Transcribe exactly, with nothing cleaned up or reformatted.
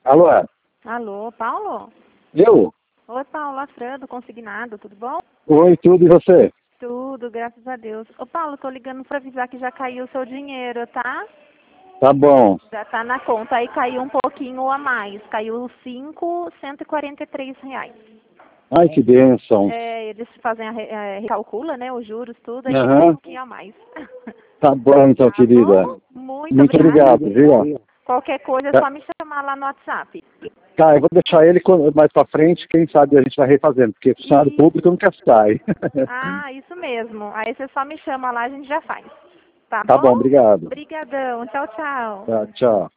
Alô? Alô, Paulo? Eu? Oi, Paulo, Afrando, consignado, tudo bom? Oi, tudo e você? Tudo, graças a Deus. Ô, Paulo, tô ligando pra avisar que já caiu o seu dinheiro, tá? Tá bom. Já tá na conta, aí caiu um pouquinho a mais, caiu cinco, cento e quarenta e três reais. Ai, que bênção. É, eles fazem a, re- é, recalcula, né, os juros, tudo, aí caiu um Aham. pouquinho a mais. Tá bom, então, Tá querida. bom? Muito Muito obrigada. obrigado, viu? Qualquer coisa é Tá, só me chamar lá no WhatsApp. tá, eu vou deixar ele co- mais pra frente, quem sabe a gente vai refazendo, porque funcionário E, público nunca sai. ah, isso mesmo. Aí você só me chama lá, a gente já faz. Tá Tá bom, bom? obrigado. Obrigadão. Tchau, tchau. Tá, tchau.